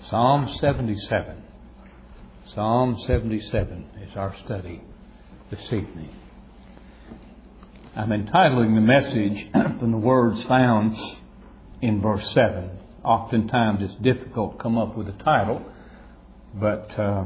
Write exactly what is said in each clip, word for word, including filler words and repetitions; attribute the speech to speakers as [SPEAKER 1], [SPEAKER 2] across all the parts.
[SPEAKER 1] Psalm seventy-seven. Psalm seventy-seven is our study this evening. I'm entitling the message from the words found in verse seven. Oftentimes it's difficult to come up with a title, but uh,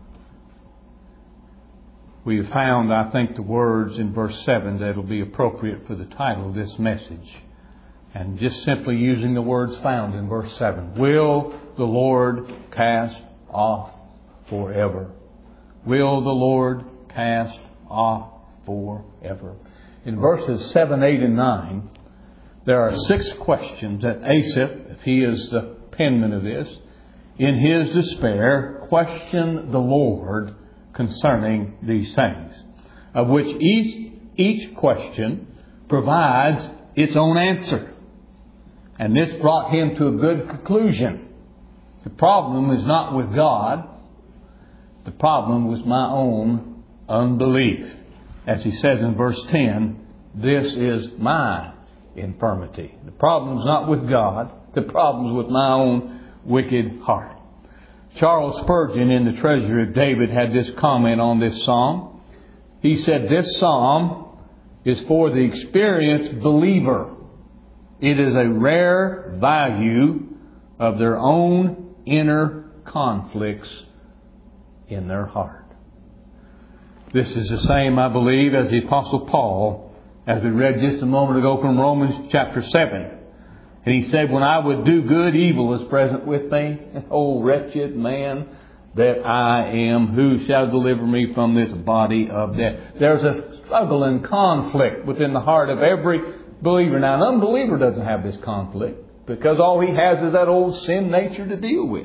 [SPEAKER 1] we have found, I think, the words in verse seven that will be appropriate for the title of this message. And just simply using the words found in verse seven. Will the Lord cast off forever? Will the Lord cast off forever? In verses seven, eight, and nine, there are six questions that Asaph, if he is the penman of this, in his despair, questioned the Lord concerning these things, of which each, each question provides its own answer. And this brought him to a good conclusion. The problem is not with God. The problem was my own unbelief. As he says in verse ten, this is my infirmity. The problem is not with God. The problem is with my own wicked heart. Charles Spurgeon, in The Treasury of David, had this comment on this psalm. He said, this psalm is for the experienced believer. It is a rare value of their own inner conflicts in their heart. This is the same, I believe, as the Apostle Paul, as we read just a moment ago from Romans chapter seven. And he said, when I would do good, evil is present with me. O wretched man that I am, who shall deliver me from this body of death? There's a struggle and conflict within the heart of every believer. Now, an unbeliever doesn't have this conflict because all he has is that old sin nature to deal with.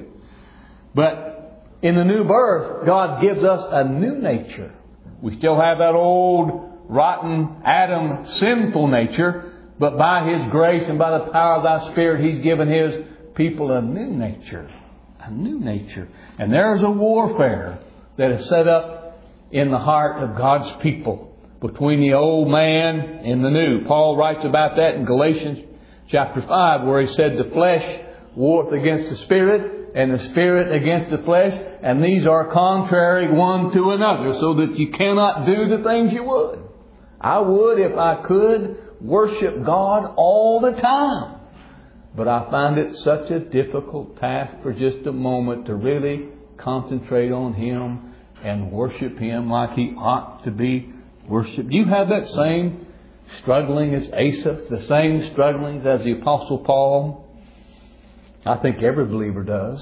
[SPEAKER 1] But in the new birth, God gives us a new nature. We still have that old rotten Adam sinful nature, but by His grace and by the power of Thy Spirit, He's given His people a new nature. A new nature. And there's a warfare that is set up in the heart of God's people between the old man and the new. Paul writes about that in Galatians chapter five, where he said the flesh warreth against the spirit and the spirit against the flesh, and these are contrary one to another, so that you cannot do the things you would. I would, if I could, worship God all the time. But I find it such a difficult task for just a moment to really concentrate on Him and worship Him like He ought to be worshipped. Do you have that same struggling as Asaph? The same strugglings as the Apostle Paul? I think every believer does.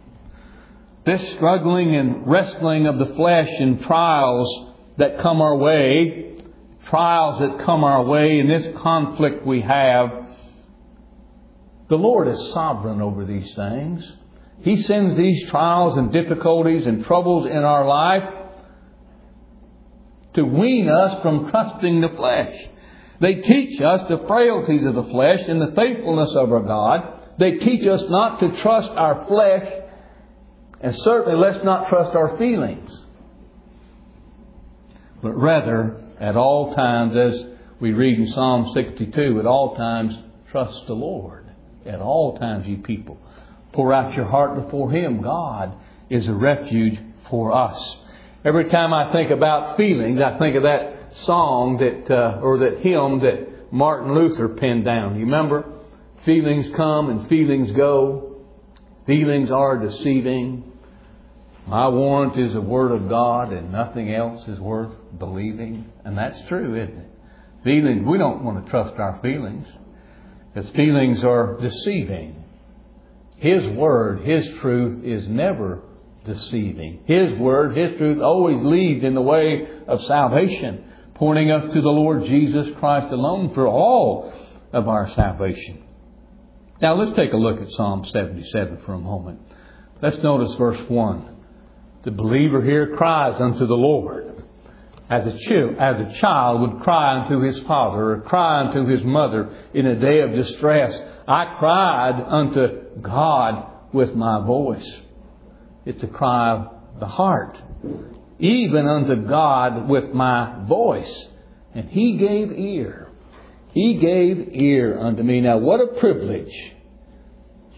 [SPEAKER 1] This struggling and wrestling of the flesh and trials that come our way, trials that come our way in this conflict we have, the Lord is sovereign over these things. He sends these trials and difficulties and troubles in our life to wean us from trusting the flesh. They teach us the frailties of the flesh and the faithfulness of our God. They teach us not to trust our flesh, and certainly let's not trust our feelings. But rather, at all times, as we read in Psalm sixty-two, at all times trust the Lord. At all times, ye people, pour out your heart before Him. God is a refuge for us. Every time I think about feelings, I think of that song that, uh, or that hymn that Martin Luther penned down. You remember? Feelings come and feelings go. Feelings are deceiving. My warrant is the Word of God, and nothing else is worth believing. And that's true, isn't it? Feelings, we don't want to trust our feelings, because feelings are deceiving. His Word, His truth is never deceiving. His Word, His truth always leads in the way of salvation, pointing us to the Lord Jesus Christ alone for all of our salvation. Now let's take a look at Psalm seventy-seven for a moment. Let's notice verse one. The believer here cries unto the Lord. As a, child, as a child would cry unto his father or cry unto his mother in a day of distress. I cried unto God with my voice. It's a cry of the heart. Even unto God with my voice. And He gave ear. He gave ear unto me. Now what a privilege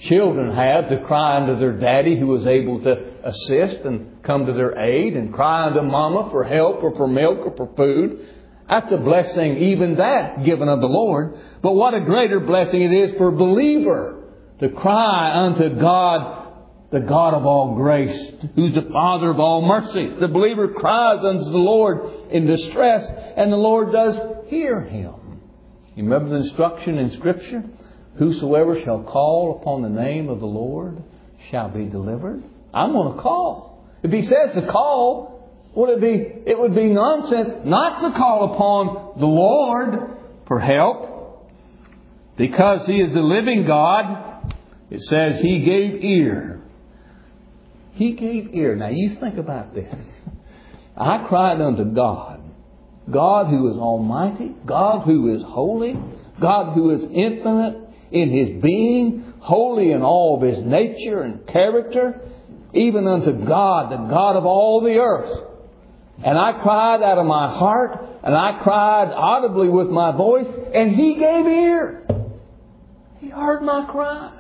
[SPEAKER 1] children have to cry unto their daddy who was able to assist and come to their aid, and cry unto mama for help or for milk or for food. That's a blessing, even that, given of the Lord. But what a greater blessing it is for a believer to cry unto God, the God of all grace, who's the Father of all mercy. The believer cries unto the Lord in distress, and the Lord does hear him. You remember the instruction in Scripture? Whosoever shall call upon the name of the Lord shall be delivered. I'm going to call. If He says to call, would it be, it would be nonsense not to call upon the Lord for help. Because He is the living God, it says He gave ear. He gave ear. Now you think about this. I cried unto God. God who is almighty. God who is holy. God who is infinite in His being. Holy in all of His nature and character. Even unto God, the God of all the earth. And I cried out of my heart, and I cried audibly with my voice, and He gave ear. He heard my cry.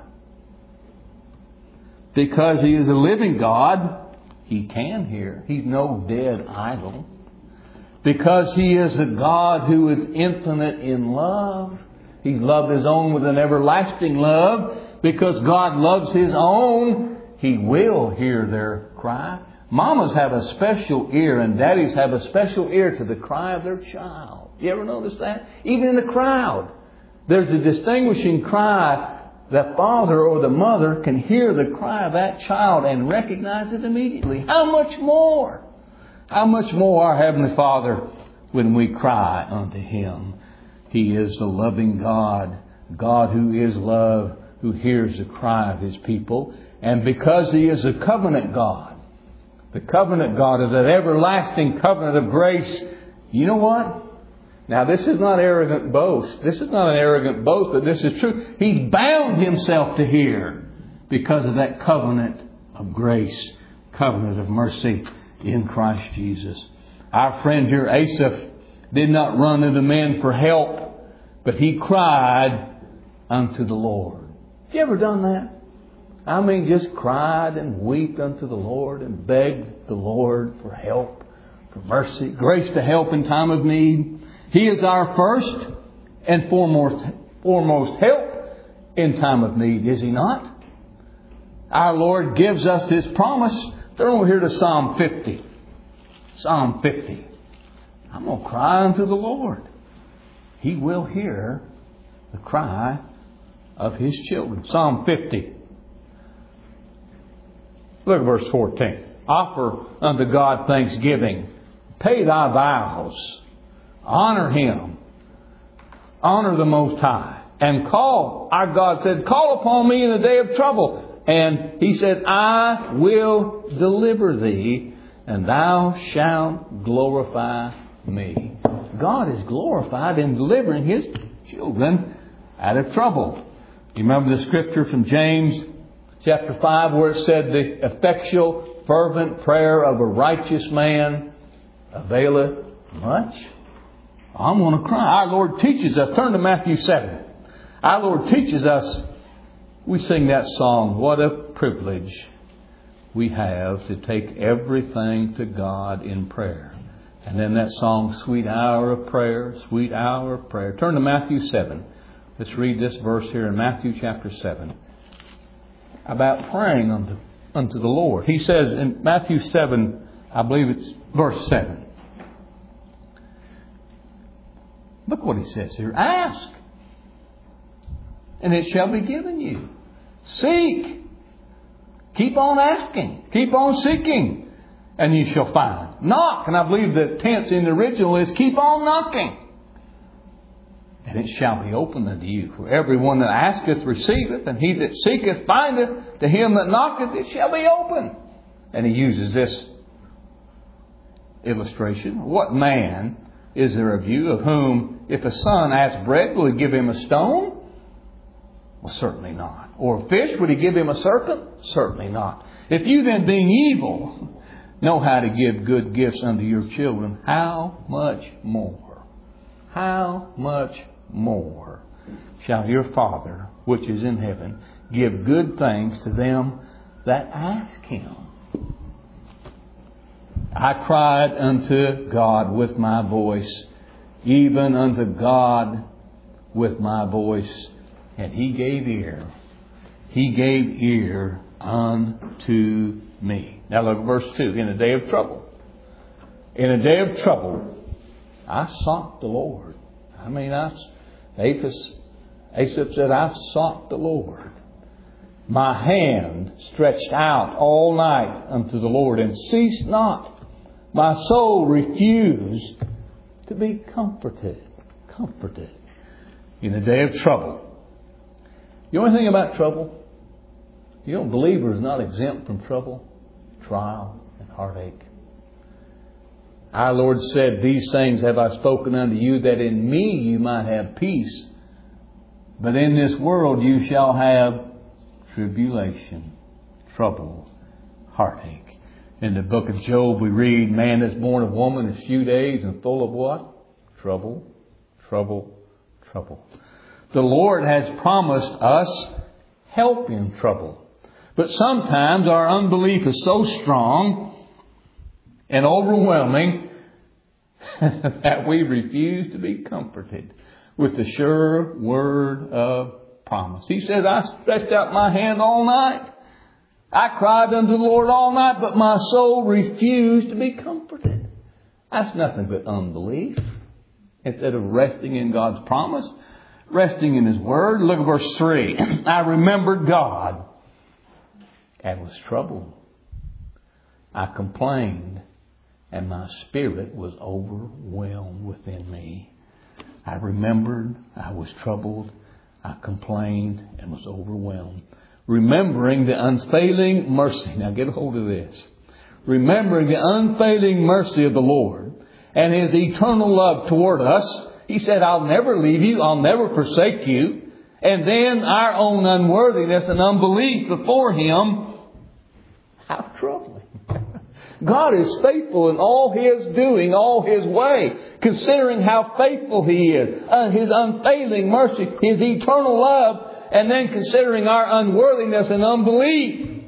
[SPEAKER 1] Because He is a living God, He can hear. He's no dead idol. Because He is a God who is infinite in love. He's loved His own with an everlasting love. Because God loves His own, He will hear their cry. Mamas have a special ear, and daddies have a special ear to the cry of their child. You ever notice that? Even in the crowd, there's a distinguishing cry. The father or the mother can hear the cry of that child and recognize it immediately. How much more? How much more our Heavenly Father when we cry unto Him. He is the loving God, God who is love, who hears the cry of His people. And because He is a covenant God, the covenant God is that everlasting covenant of grace. You know what? Now this is not arrogant boast. This is not an arrogant boast, but this is true. He's bound Himself to hear because of that covenant of grace, covenant of mercy in Christ Jesus. Our friend here, Asaph, did not run unto men for help, but he cried unto the Lord. Have you ever done that? I mean, just cried and wept unto the Lord and begged the Lord for help, for mercy, grace to help in time of need. He is our first and foremost, foremost help in time of need, is He not? Our Lord gives us His promise. Turn over here to Psalm fifty. Psalm fifty. I'm going to cry unto the Lord. He will hear the cry of His children. Psalm fifty. Look at verse fourteen. Offer unto God thanksgiving. Pay thy vows. Honor Him. Honor the Most High. And call. Our God said, call upon me in the day of trouble. And He said, I will deliver thee, and thou shalt glorify me. God is glorified in delivering His children out of trouble. You remember the scripture from James chapter five where it said, the effectual, fervent prayer of a righteous man availeth much? I'm going to cry. Our Lord teaches us. Turn to Matthew seven. Our Lord teaches us. We sing that song. What a privilege we have to take everything to God in prayer. And then that song, Sweet Hour of Prayer, Sweet Hour of Prayer. Turn to Matthew seven. Let's read this verse here in Matthew chapter seven. About praying unto, unto the Lord. He says in Matthew seven, I believe it's verse seven. Look what He says here. Ask, and it shall be given you. Seek. Keep on asking. Keep on seeking, and you shall find. Knock, and I believe the tense in the original is keep on knocking, and it shall be opened unto you. For everyone that asketh receiveth, and he that seeketh findeth. To him that knocketh it shall be opened. And He uses this illustration. What man is there of you of whom, if a son asks bread, will he give him a stone? Well, certainly not. Or a fish, would he give him a serpent? Certainly not. If you then, being evil, know how to give good gifts unto your children, how much more? How much more shall your Father, which is in heaven, give good things to them that ask Him. I cried unto God with my voice, even unto God with my voice, and He gave ear. He gave ear unto me. Now look at verse two. In a day of trouble. In a day of trouble, I sought the Lord. I mean, I, Asaph, Asaph said, I sought the Lord. My hand stretched out all night unto the Lord, and ceased not. My soul refused to be comforted. Comforted. In a day of trouble. The only thing about trouble, you know, believer is not exempt from trouble, trial, and heartache. Our Lord said, these things have I spoken unto you, that in me you might have peace. But in this world you shall have tribulation, trouble, heartache. In the book of Job we read, man is born of woman is few days and full of what? Trouble, trouble, trouble. The Lord has promised us help in trouble. But sometimes our unbelief is so strong and overwhelming that we refuse to be comforted with the sure word of promise. He says, I stretched out my hand all night. I cried unto the Lord all night, but my soul refused to be comforted. That's nothing but unbelief. Instead of resting in God's promise, resting in His Word. Look at verse three. I remembered God and was troubled. I complained, and my spirit was overwhelmed within me. I remembered, I was troubled, I complained, and was overwhelmed. Remembering the unfailing mercy. Now get a hold of this. Remembering the unfailing mercy of the Lord and His eternal love toward us. He said, I'll never leave you. I'll never forsake you. And then our own unworthiness and unbelief before Him. How troubling. God is faithful in all His doing, all His way. Considering how faithful He is. Uh, His unfailing mercy. His eternal love. And then considering our unworthiness and unbelief.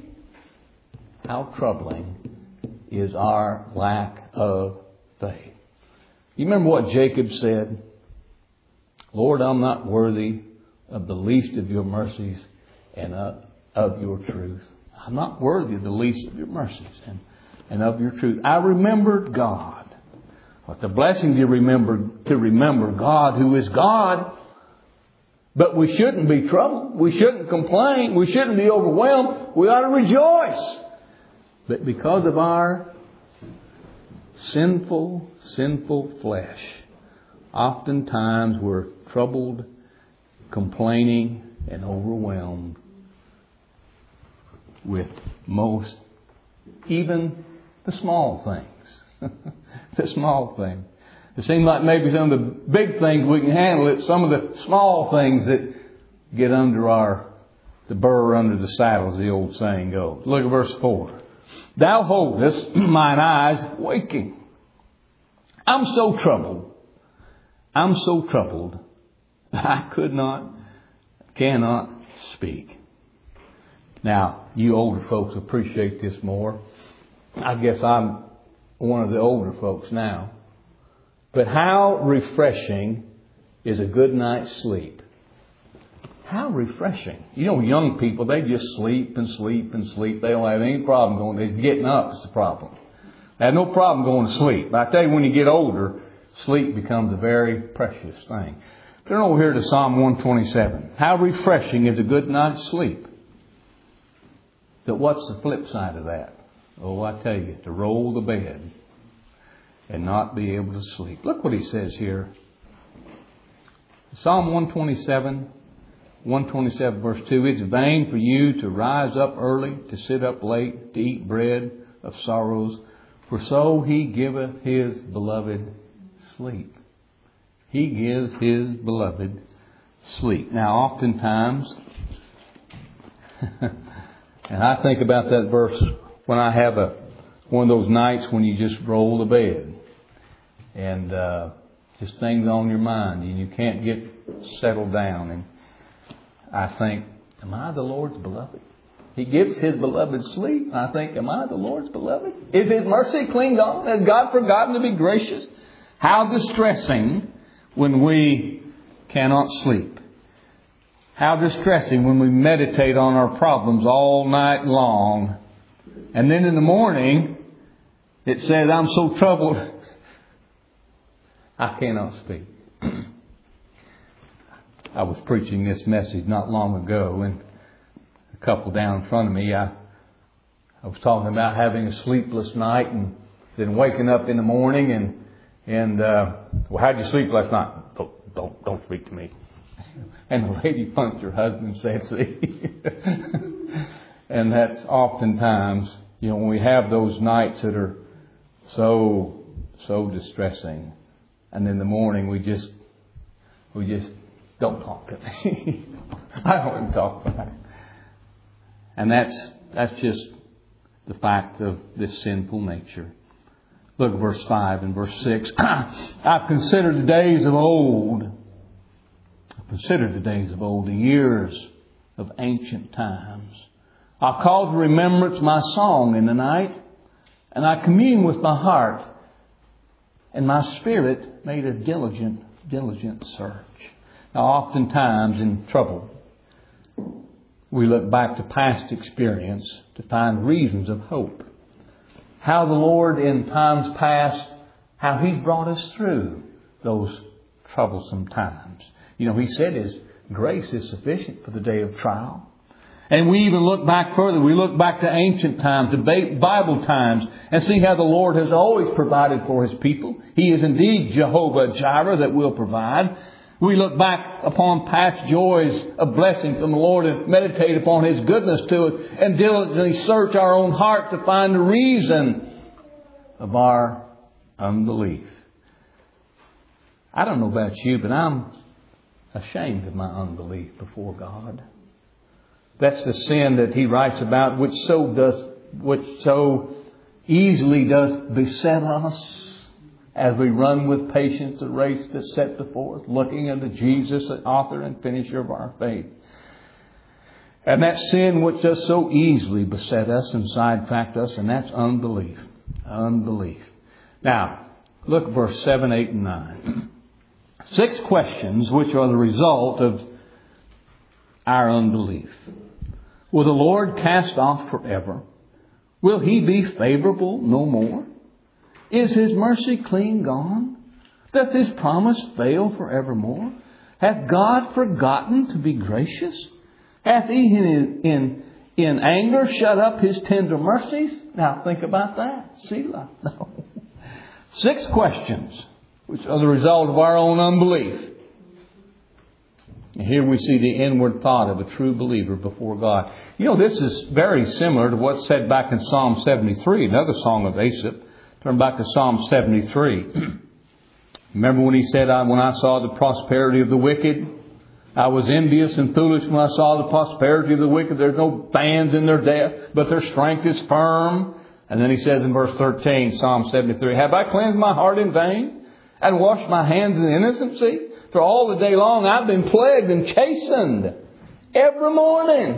[SPEAKER 1] How troubling is our lack of faith. You remember what Jacob said? Lord, I'm not worthy of the least of your mercies and of, of your truth. I'm not worthy of the least of your mercies and, and of your truth. I remembered God. What the blessing to remember, to remember God who is God. But we shouldn't be troubled. We shouldn't complain. We shouldn't be overwhelmed. We ought to rejoice. But because of our sinful, sinful flesh, oftentimes we're troubled, complaining, and overwhelmed with most, even the small things. The small things. It seems like maybe some of the big things we can handle it. Some of the small things that get under our, the burr under the saddle, as the old saying goes. Look at verse four. Thou holdest mine eyes waking. I'm so troubled. I'm so troubled. I could not, cannot speak. Now, you older folks appreciate this more. I guess I'm one of the older folks now. But how refreshing is a good night's sleep? How refreshing. You know, young people, they just sleep and sleep and sleep. They don't have any problem going. They're getting up is the problem. They have no problem going to sleep. But I tell you, when you get older, sleep becomes a very precious thing. Turn over here to Psalm one twenty-seven. How refreshing is a good night's sleep. But what's the flip side of that? Oh, I tell you, to roll the bed and not be able to sleep. Look what he says here. Psalm one twenty-seven, one twenty-seven verse two. It's vain for you to rise up early, to sit up late, to eat bread of sorrows. For so He giveth His beloved sleep. He gives His beloved sleep. Now, oftentimes, and I think about that verse when I have a one of those nights when you just roll the bed and uh, just things on your mind and you can't get settled down. And I think am I the Lord's beloved? He gives His beloved sleep. I think, am I the Lord's beloved? Is His mercy clean gone? Has God forgotten to be gracious? How distressing when we cannot sleep. How distressing when we meditate on our problems all night long. And then in the morning, it says, I'm so troubled, I cannot speak. I was preaching this message not long ago, and a couple down in front of me, I, I was talking about having a sleepless night and then waking up in the morning and, and uh, well, how'd you sleep last night? Don't, don't, don't speak to me. And the lady punched her husband and said, see. And that's oftentimes, you know, when we have those nights that are so, so distressing. And in the morning we just, we just don't talk to me. I don't even talk about it. And that's, that's just the fact of this sinful nature. Look at verse five and verse six. I've considered the days of old. I've considered the days of old, the years of ancient times. I call to remembrance my song in the night, and I commune with my heart, and my spirit made a diligent, diligent search. Now, oftentimes in trouble, we look back to past experience to find reasons of hope. How the Lord in times past, how He's brought us through those troublesome times. You know, He said His grace is sufficient for the day of trial. And we even look back further. We look back to ancient times, to Bible times, and see how the Lord has always provided for His people. He is indeed Jehovah Jireh that will provide. We look back upon past joys of blessing from the Lord and meditate upon His goodness to us and diligently search our own heart to find the reason of our unbelief. I don't know about you, but I'm ashamed of my unbelief before God. That's the sin that He writes about, which so does, which so easily does beset us. As we run with patience the race that's set before us, looking unto Jesus, the author and finisher of our faith. And that sin which does so easily beset us and sidetrack us, and that's unbelief. Unbelief. Now, look at verse seven, eight, and nine. Six questions which are the result of our unbelief. Will the Lord cast off forever? Will He be favorable no more? Is His mercy clean gone? Doth His promise fail forevermore? Hath God forgotten to be gracious? Hath He in, in, in anger shut up His tender mercies? Now think about that. Selah. No. Six questions which are the result of our own unbelief. And here we see the inward thought of a true believer before God. You know, this is very similar to what's said back in Psalm seventy-three, another song of Asaph. Turn back to Psalm seventy-three. Remember when he said, when I saw the prosperity of the wicked, I was envious and foolish when I saw the prosperity of the wicked. There's no bands in their death, but their strength is firm. And then he says in verse thirteen, Psalm seventy-three, have I cleansed my heart in vain and washed my hands in innocency? For all the day long I've been plagued and chastened every morning.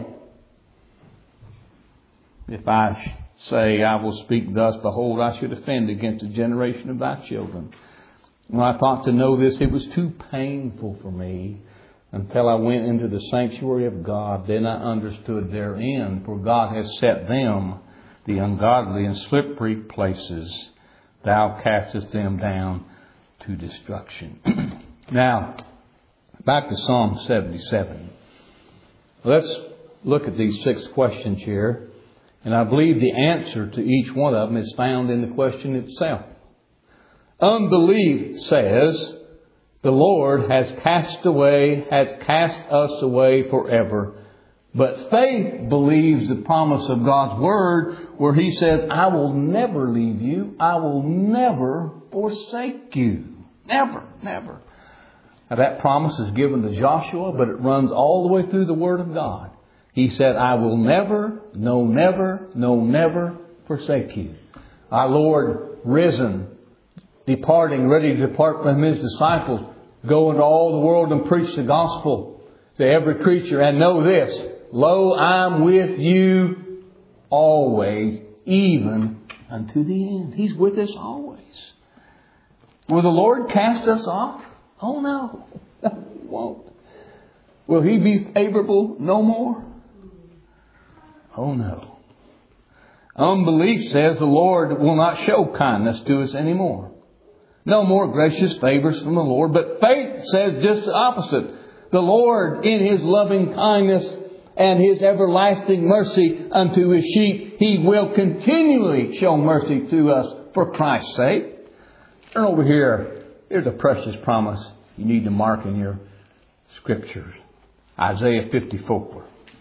[SPEAKER 1] If I say, I will speak thus, behold, I should offend against the generation of thy children. When I thought to know this, it was too painful for me until I went into the sanctuary of God. Then I understood their end, for God has set them, the ungodly, in slippery places. Thou castest them down to destruction. Now, back to Psalm seventy-seven. Let's look at these six questions here. And I believe the answer to each one of them is found in the question itself. Unbelief says, the Lord has cast away, has cast us away forever. But faith believes the promise of God's Word where He says, I will never leave you. I will never forsake you. Never, never. Now that promise is given to Joshua, but it runs all the way through the Word of God. He said, I will never, no never, no never forsake you. Our Lord risen, departing, ready to depart from His disciples, go into all the world and preach the gospel to every creature. And know this, Lo, I'm with you always, even unto the end. He's with us always. Will the Lord cast us off? Oh no, He won't. Will He be favorable no more? Oh no. Unbelief says the Lord will not show kindness to us anymore. No more gracious favors from the Lord. But faith says just the opposite. The Lord, in His loving kindness and His everlasting mercy unto His sheep, He will continually show mercy to us for Christ's sake. Turn over here. Here's a precious promise you need to mark in your scriptures. Isaiah fifty-four.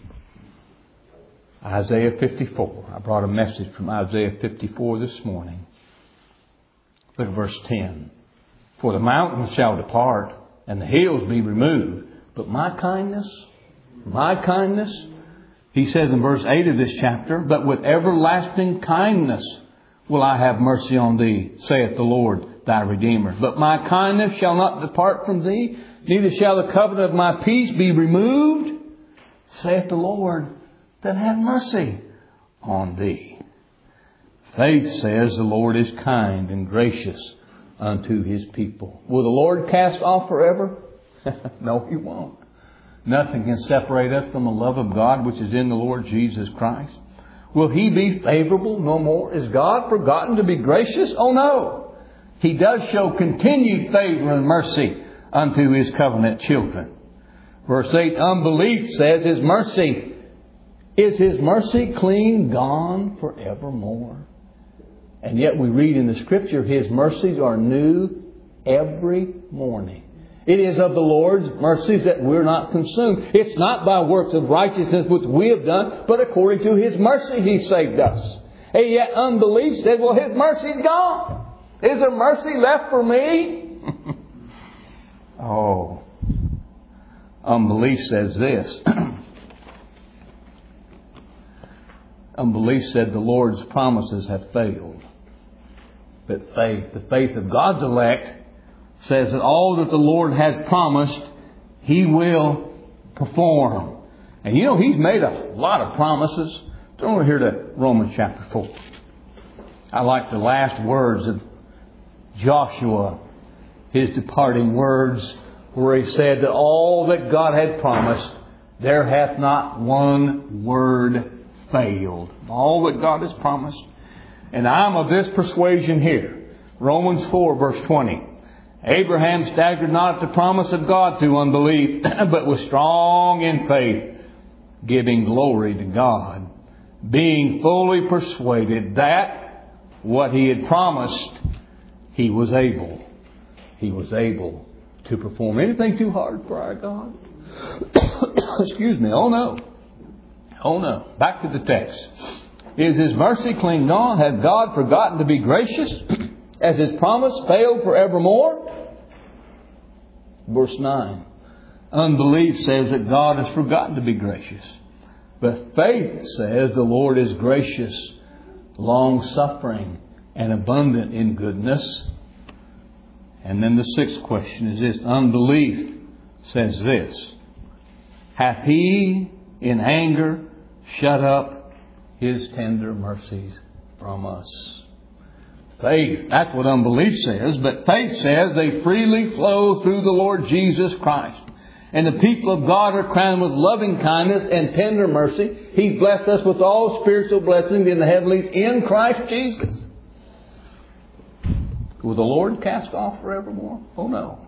[SPEAKER 1] Isaiah fifty-four. I brought a message from Isaiah fifty-four this morning. Look at verse ten. For the mountains shall depart and the hills be removed, but my kindness, my kindness, he says in verse eight of this chapter, but with everlasting kindness will I have mercy on thee, saith the Lord thy Redeemer. But my kindness shall not depart from thee, neither shall the covenant of my peace be removed, saith the Lord that hath mercy on thee. Faith says the Lord is kind and gracious unto His people. Will the Lord cast off forever? No, He won't. Nothing can separate us from the love of God which is in the Lord Jesus Christ. Will He be favorable no more? Is God forgotten to be gracious? Oh no. He does show continued favor and mercy unto His covenant children. Verse eight, unbelief says His mercy. Is His mercy clean gone forevermore? And yet we read in the Scripture, His mercies are new every morning. It is of the Lord's mercies that we're not consumed. It's not by works of righteousness which we have done, but according to His mercy He saved us. And yet unbelief said, well, His mercy's gone. Is there mercy left for me? Oh, unbelief says this. Unbelief said the Lord's promises have failed. But faith, the faith of God's elect, says that all that the Lord has promised, He will perform. And you know, He's made a lot of promises. Turn over here to Romans chapter four. I like the last words of Joshua, his departing words, where he said that all that God had promised, there hath not one word failed. All that God has promised. And I'm of this persuasion here. Romans four verse twenty. Abraham staggered not at the promise of God through unbelief, but was strong in faith, giving glory to God, being fully persuaded that what he had promised, he was able. He was able to perform. Anything too hard for our God? Excuse me. Oh no. Oh no. Back to the text. Is His mercy clean gone? Hath God forgotten to be gracious? Has His promise failed forevermore? Verse nine. Unbelief says that God has forgotten to be gracious. But faith says the Lord is gracious, long-suffering, and abundant in goodness. And then the sixth question is this. Unbelief says this. Hath He in anger shut up His tender mercies from us? Faith, that's what unbelief says. But faith says they freely flow through the Lord Jesus Christ. And the people of God are crowned with loving kindness and tender mercy. He's blessed us with all spiritual blessings in the heavenlies in Christ Jesus. Will the Lord cast off forevermore? Oh no.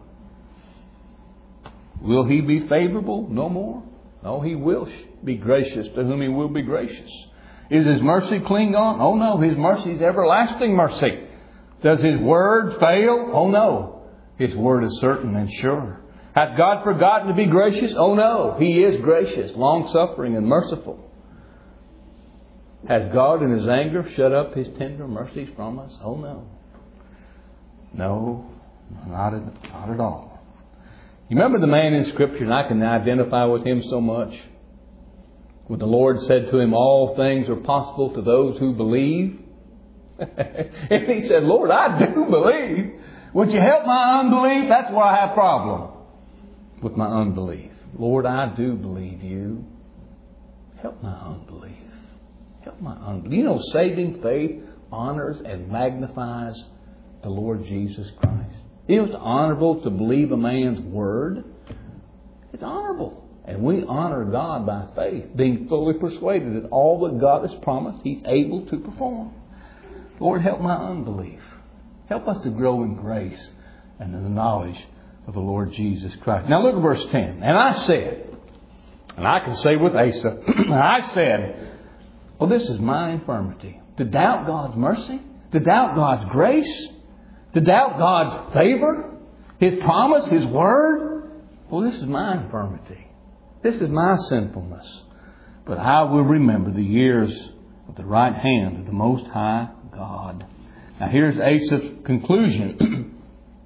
[SPEAKER 1] Will He be favorable? No more. No, He will be gracious to whom He will be gracious. Is His mercy clean gone? Oh no, His mercy is everlasting mercy. Does His word fail? Oh no. His word is certain and sure. Hath God forgotten to be gracious? Oh no. He is gracious, long-suffering and merciful. Has God in His anger shut up His tender mercies from us? Oh no. No, not at, not at all. You remember the man in Scripture, and I can identify with him so much. When the Lord said to him, all things are possible to those who believe. And he said, Lord, I do believe. Would you help my unbelief? That's where I have a problem with my unbelief. Lord, I do believe you. help my unbelief. Help my unbelief. You know, saving faith honors and magnifies the Lord Jesus Christ. You know, it's honorable to believe a man's word. It's honorable. And we honor God by faith, being fully persuaded that all that God has promised, He's able to perform. Lord, help my unbelief. Help us to grow in grace and in the knowledge of the Lord Jesus Christ. Now look at verse ten. And I said, and I can say with Asa, I said, well, this is my infirmity. To doubt God's mercy, to doubt God's grace, to doubt God's favor, His promise, His word. Well, this is my infirmity. This is my sinfulness. But I will remember the years of the right hand of the Most High God. Now here's Asa's conclusion.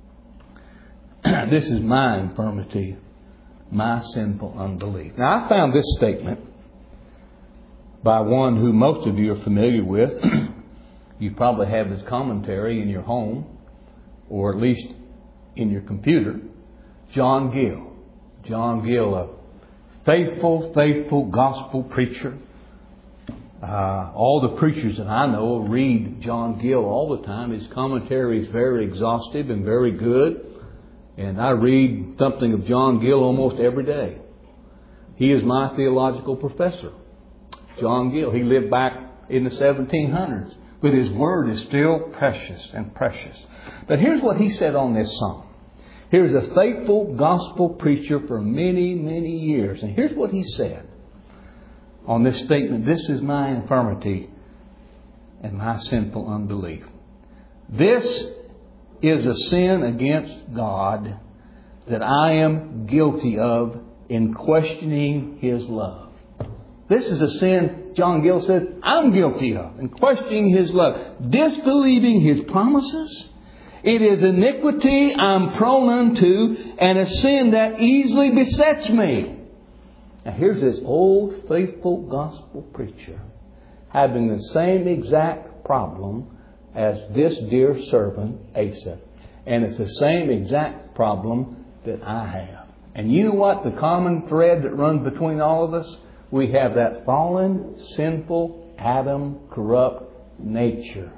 [SPEAKER 1] This is my infirmity, my sinful unbelief. Now I found this statement by one who most of you are familiar with. You probably have his commentary in your home, or at least in your computer. John Gill. John Gill, a faithful, faithful gospel preacher. Uh, all the preachers that I know read John Gill all the time. His commentary is very exhaustive and very good. And I read something of John Gill almost every day. He is my theological professor. John Gill. He lived back in the seventeen hundreds. But his word is still precious and precious. But here's what he said on this psalm. Here's a faithful gospel preacher for many, many years. And here's what he said on this statement. This is my infirmity and my sinful unbelief. This is a sin against God that I am guilty of in questioning His love. This is a sin, John Gill said, I'm guilty of in questioning His love. Disbelieving His promises. It is iniquity I'm prone unto, and a sin that easily besets me. Now here's this old faithful gospel preacher having the same exact problem as this dear servant Asa. And it's the same exact problem that I have. And you know what? The common thread that runs between all of us? We have that fallen, sinful, Adam, corrupt nature.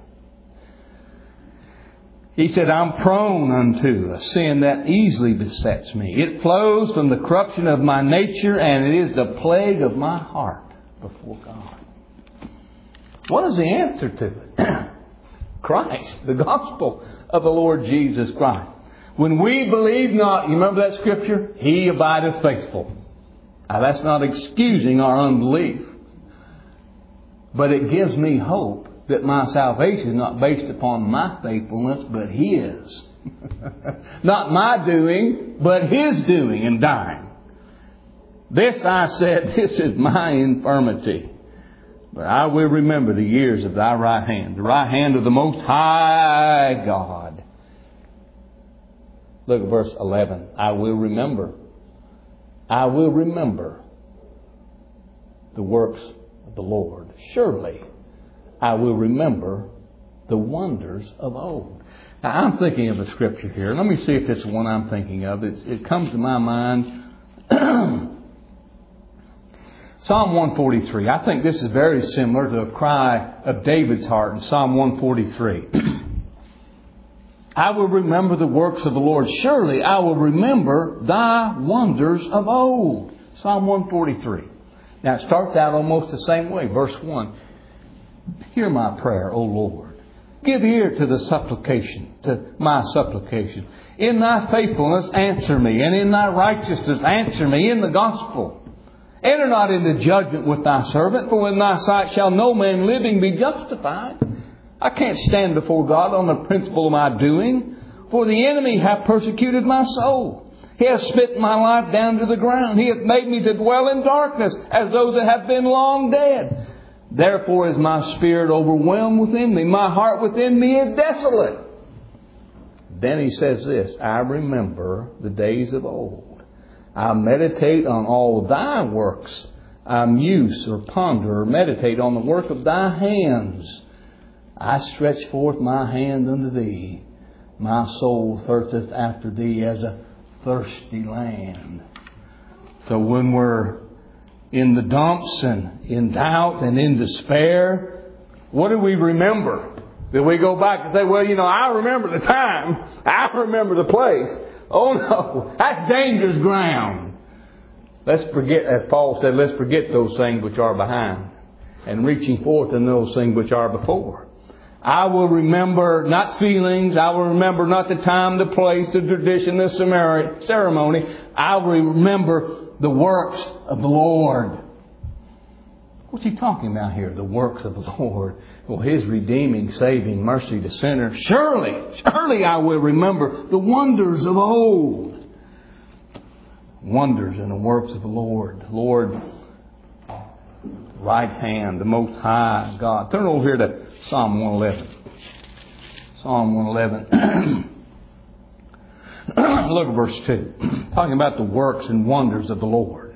[SPEAKER 1] He said, I'm prone unto a sin that easily besets me. It flows from the corruption of my nature, and it is the plague of my heart before God. What is the answer to it? Christ, the gospel of the Lord Jesus Christ. When we believe not, you remember that scripture? He abideth faithful. Now that's not excusing our unbelief. But it gives me hope that my salvation is not based upon my faithfulness, but His. Not my doing, but His doing and dying. This I said, this is my infirmity. But I will remember the years of Thy right hand, the right hand of the Most High God. Look at verse eleven. I will remember. I will remember the works of the Lord. Surely I will remember the wonders of old. Now I'm thinking of a scripture here. Let me see if it's the one I'm thinking of. It's, it comes to my mind. Psalm one forty-three. I think this is very similar to a cry of David's heart in Psalm one forty-three. I will remember the works of the Lord. Surely I will remember Thy wonders of old. Psalm one forty-three. Now it starts out almost the same way. Verse one. Hear my prayer, O Lord. Give ear to the supplication, to my supplication. In Thy faithfulness answer me, and in Thy righteousness answer me in the gospel. Enter not into judgment with Thy servant, for in Thy sight shall no man living be justified. I can't stand before God on the principle of my doing, for the enemy hath persecuted my soul. He hath smitten my life down to the ground. He hath made me to dwell in darkness, as those that have been long dead. Therefore is my spirit overwhelmed within me. My heart within me is desolate. Then he says this, I remember the days of old. I meditate on all Thy works. I muse or ponder or meditate on the work of Thy hands. I stretch forth my hand unto Thee. My soul thirsteth after Thee as a thirsty land. So when we're
[SPEAKER 2] in the dumps and in doubt and in despair, what do we remember? Do we go back and say, well, you know, I remember the time. I remember the place. Oh no, that's dangerous ground. Let's forget, as Paul said, let's forget those things which are behind and reaching forth in those things which are before. I will remember not feelings. I will remember not the time, the place, the tradition, the ceremony. I will remember the works of the Lord. What's he talking about here? The works of the Lord. Well, His redeeming, saving mercy to sinners. Surely, surely I will remember the wonders of old. Wonders in the works of the Lord. Lord, right hand, the Most High God. Turn over here to Psalm one eleven. Psalm one eleven. Look at verse two. Talking about the works and wonders of the Lord.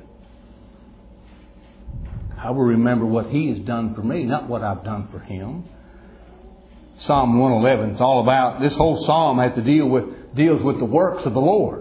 [SPEAKER 2] I will remember what He has done for me, not what I've done for Him. Psalm one eleven is all about, this whole psalm has to deal with, deals with the works of the Lord.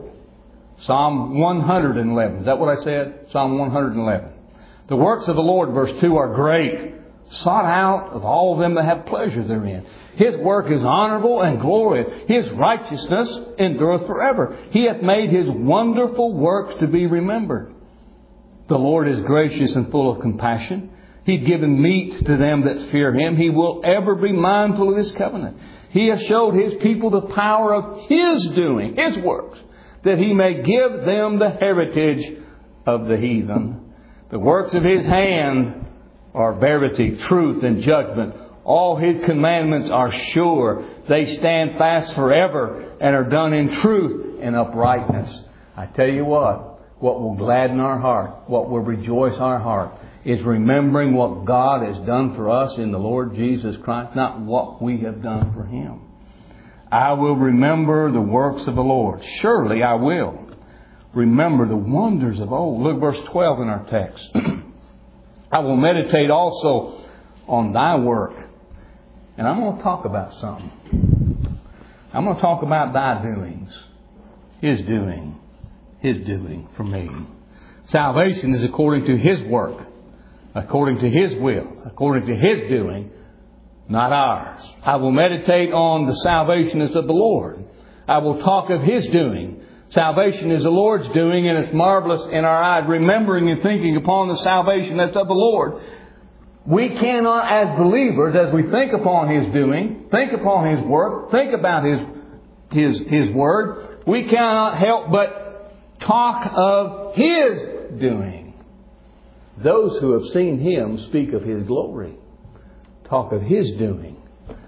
[SPEAKER 2] Psalm one eleven. Is that what I said? Psalm one eleven. The works of the Lord, verse two, are great, sought out of all them that have pleasure therein. His work is honorable and glorious. His righteousness endureth forever. He hath made His wonderful works to be remembered. The Lord is gracious and full of compassion. He's given meat to them that fear Him. He will ever be mindful of His covenant. He has showed His people the power of His doing, His works, that He may give them the heritage of the heathen. The works of His hand are verity, truth, and judgment. All His commandments are sure. They stand fast forever and are done in truth and uprightness. I tell you what, what will gladden our heart, what will rejoice our heart, is remembering what God has done for us in the Lord Jesus Christ, not what we have done for Him. I will remember the works of the Lord. Surely I will remember the wonders of old. Look, verse twelve in our text. I will meditate also on Thy work. And I'm going to talk about something. I'm going to talk about Thy doings. His doing. His doing for me. Salvation is according to His work. According to His will. According to His doing. Not ours. I will meditate on the salvation that's of the Lord. I will talk of His doing. Salvation is the Lord's doing, and it's marvelous in our eyes. Remembering and thinking upon the salvation that's of the Lord. We cannot, as believers, as we think upon His doing, think upon His work, think about His, His, His Word, we cannot help but talk of His doing. Those who have seen Him speak of His glory. Talk of His doing.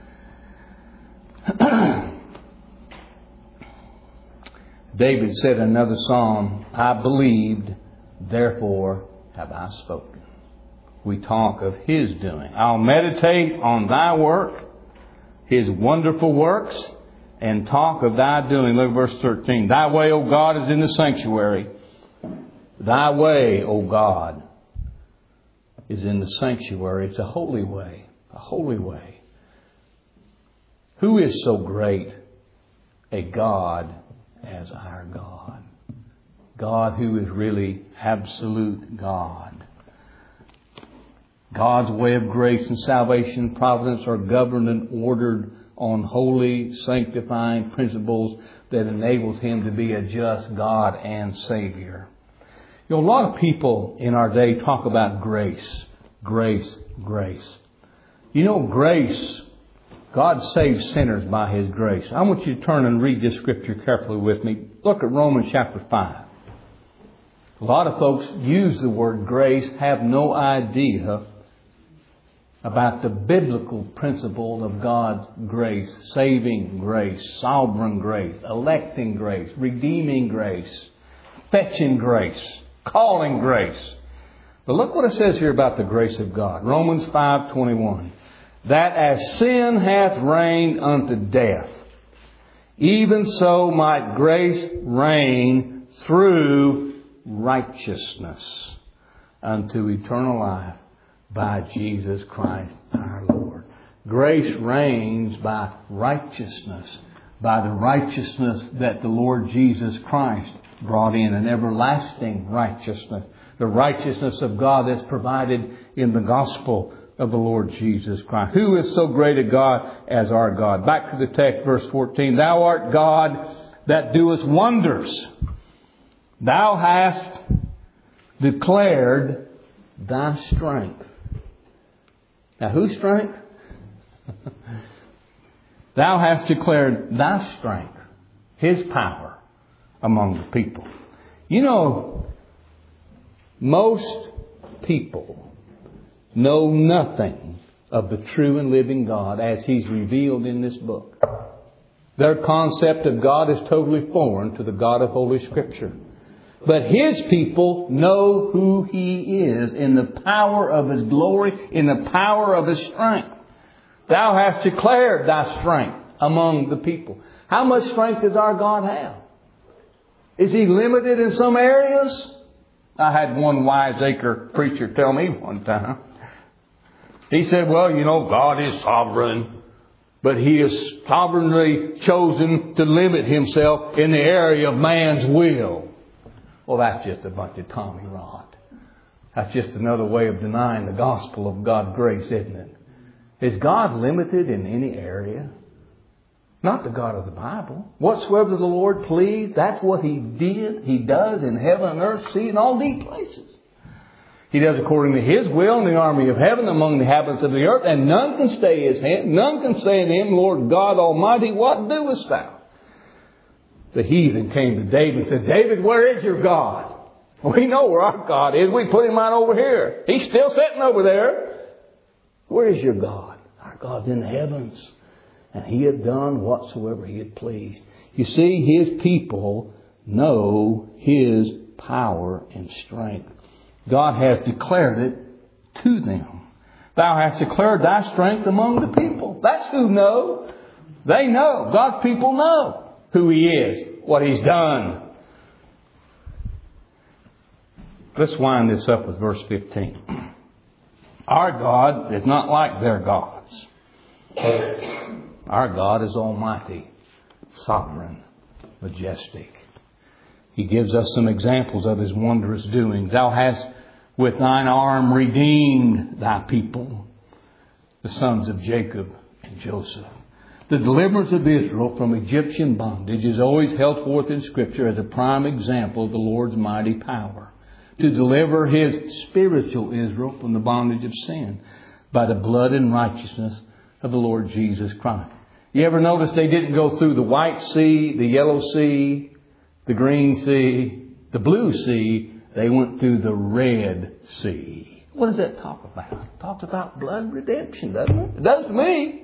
[SPEAKER 2] David said in another psalm, I believed, therefore have I spoken. We talk of His doing. I'll meditate on Thy work, His wonderful works, and talk of Thy doing. Look at verse thirteen. Thy way, O God, is in the sanctuary. Thy way, O God, is in the sanctuary. It's a holy way. A holy way. Who is so great a God as our God? God who is really absolute God. God's way of grace and salvation and providence are governed and ordered on holy, sanctifying principles that enables Him to be a just God and Savior. You know, a lot of people in our day talk about grace. Grace, grace. You know, grace, God saves sinners by His grace. I want you to turn and read this scripture carefully with me. Look at Romans chapter five. A lot of folks use the word grace, have no idea about the biblical principle of God's grace, saving grace, sovereign grace, electing grace, redeeming grace, fetching grace, calling grace. But look what it says here about the grace of God. Romans five twenty-one. That as sin hath reigned unto death, even so might grace reign through righteousness unto eternal life by Jesus Christ our Lord. Grace reigns by righteousness, by the righteousness that the Lord Jesus Christ brought in, an everlasting righteousness the righteousness of God that's provided in the gospel of the Lord Jesus Christ. Who is so great a God as our God? Back to the text, verse fourteen. Thou art God that doest wonders. Thou hast declared thy strength. Now, whose strength? Thou hast declared thy strength, His power among the people. You know, most people know nothing of the true and living God as He's revealed in this book. Their concept of God is totally foreign to the God of Holy Scripture. But His people know who He is in the power of His glory, in the power of His strength. Thou hast declared thy strength among the people. How much strength does our God have? Is He limited in some areas? I had one wiseacre preacher tell me one time. He said, well, you know, God is sovereign, but He is sovereignly chosen to limit Himself in the area of man's will. Well, that's just a bunch of Tommy rot. That's just another way of denying the gospel of God's grace, isn't it? Is God limited in any area? Not the God of the Bible. Whatsoever the Lord pleased, that's what He did. He does in heaven and earth, sea, and all these places. He does according to His will in the army of heaven among the inhabitants of the earth, and none can stay His hand. None can say unto Him, Lord God Almighty, what doest Thou? The heathen came to David and said, David, where is your God? We know where our God is. We put Him right over here. He's still sitting over there. Where is your God? Our God's in the heavens. And He had done whatsoever He had pleased. You see, His people know His power and strength. God has declared it to them. Thou hast declared thy strength among the people. That's who know. They know. God's people know who He is, what He's done. Let's wind this up with verse fifteen. Our God is not like their gods. Our God is almighty, sovereign, majestic. He gives us some examples of His wondrous doings. Thou hast with thine arm redeemed thy people, the sons of Jacob and Joseph. The deliverance of Israel from Egyptian bondage is always held forth in Scripture as a prime example of the Lord's mighty power to deliver His spiritual Israel from the bondage of sin by the blood and righteousness of the Lord Jesus Christ. You ever notice they didn't go through the White Sea, the Yellow Sea, the Green Sea, the Blue Sea? They went through the Red Sea. What does that talk about? It talks about blood redemption, doesn't it? It does to me.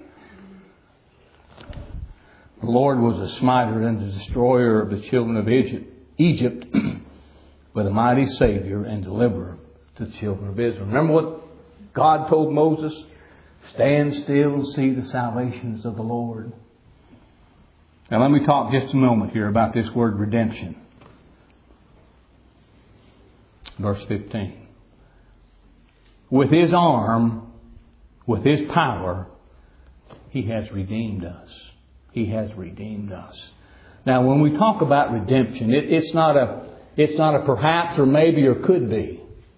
[SPEAKER 2] The Lord was a smiter and the destroyer of the children of Egypt, Egypt but a mighty Savior and deliverer to the children of Israel. Remember what God told Moses? Stand still and see the salvations of the Lord. Now let me talk just a moment here about this word redemption. Verse fifteen. With His arm, with His power, He has redeemed us. He has redeemed us. Now, when we talk about redemption, it, it's not a, it's not a perhaps or maybe or could be.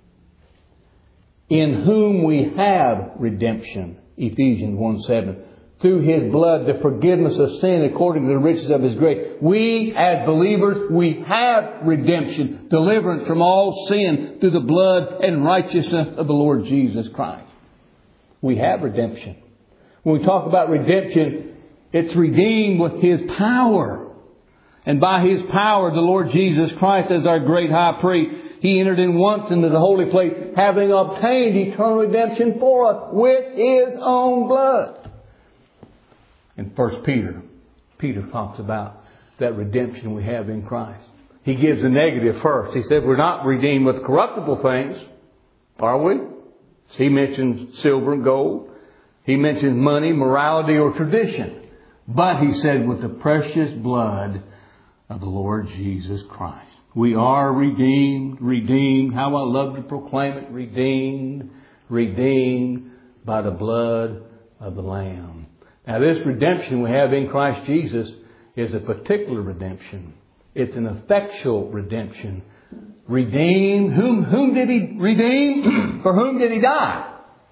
[SPEAKER 2] In whom we have redemption, Ephesians one seven. Through His blood, the forgiveness of sin according to the riches of His grace. We, as believers, we have redemption, deliverance from all sin through the blood and righteousness of the Lord Jesus Christ. We have redemption. When we talk about redemption, it's redeemed with His power. And by His power, the Lord Jesus Christ, as our great high priest, He entered in once into the holy place, having obtained eternal redemption for us with His own blood. In First Peter, Peter talks about that redemption we have in Christ. He gives a negative first. He said we're not redeemed with corruptible things, are we? He mentions silver and gold. He mentions money, morality, or tradition. But he said with the precious blood of the Lord Jesus Christ. We are redeemed, redeemed. How I love to proclaim it. Redeemed, redeemed by the blood of the Lamb. Now this redemption we have in Christ Jesus is a particular redemption. It's an effectual redemption Redeemed. Whom, whom did He redeem? For whom did He die?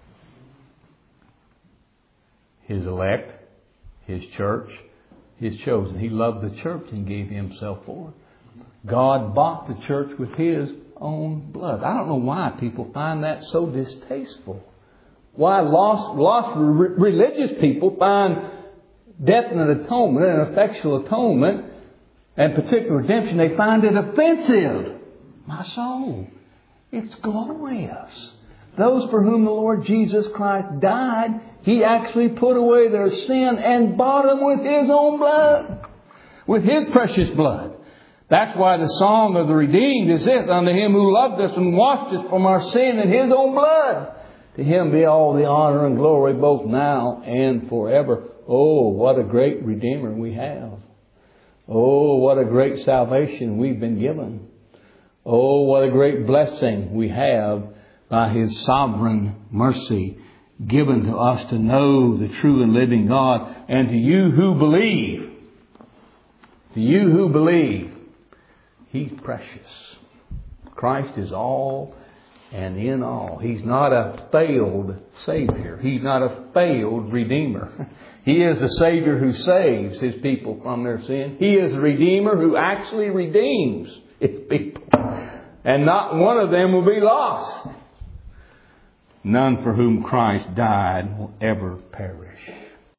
[SPEAKER 2] His elect, His church, His chosen. He loved the church and gave Himself for it. God bought the church with His own blood. I don't know why people find that so distasteful. Why lost, lost re- religious people find definite atonement and effectual atonement and particular redemption, they find it offensive. My soul, it's glorious. Those for whom the Lord Jesus Christ died, He actually put away their sin and bought them with His own blood. With His precious blood. That's why the song of the redeemed is this: unto Him who loved us and washed us from our sin in His own blood. To Him be all the honor and glory both now and forever. Oh, what a great Redeemer we have. Oh, what a great salvation we've been given. Oh, what a great blessing we have by His sovereign mercy given to us to know the true and living God. And to you who believe, to you who believe, He's precious. Christ is all and in all. He's not a failed Savior. He's not a failed Redeemer. He is a Savior who saves His people from their sin. He is a Redeemer who actually redeems His people. And not one of them will be lost. None for whom Christ died will ever perish.